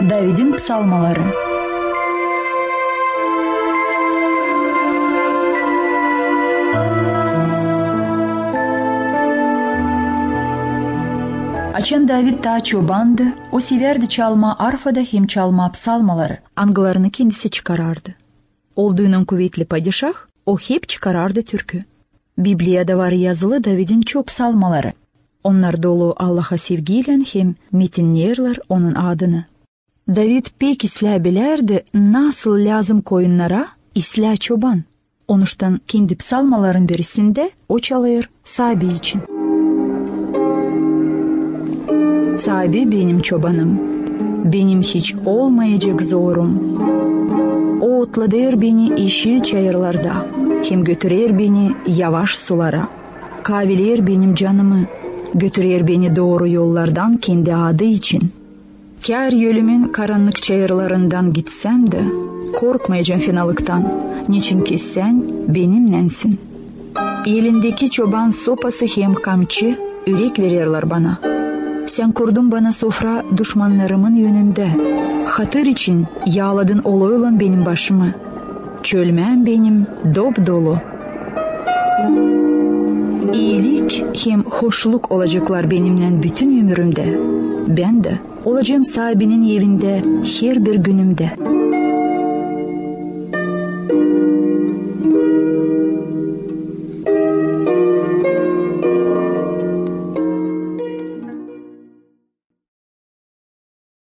David'in psalmaları. Açan David daha çobandı, o severdi çalma arfada hem çalma psalmaları. Angılarını kendisi çıkarardı. Olduğunun kuvvetli padişah, o hep çıkarardı türkü. Bibliyada var yazılı David'in çok psalmaları. Onlar dolu Allah'a sevgiyle hem metinlerler onun adını. David pek isla bilerdi nasıl lazım koyunlara isla çoban. Onuştan kendi psalmaların birisinde o çalıyor sahibi için. Sahibi benim çobanım, benim hiç olmayacak zorum. O otladır beni yeşil çayırlarda, hem götürür beni yavaş sulara. Kaviler benim canımı, götürür beni doğru yollardan kendi adı için. Kâr yölümün karanlık çayırlarından gitsem de, korkmayacağım fenalıktan, niçin ki sen benimlensin. Elindeki çoban sopası hem kamçı, yürek verirler bana. Sen kurdun bana sofra düşmanlarımın yönünde. Hatır için yağladın oloyla benim başımı. Çölmem benim dop dolu. İyilik hem hoşluk olacaklar benimle bütün ömrümde. Ben de olacağım sahibinin evinde her bir günümde.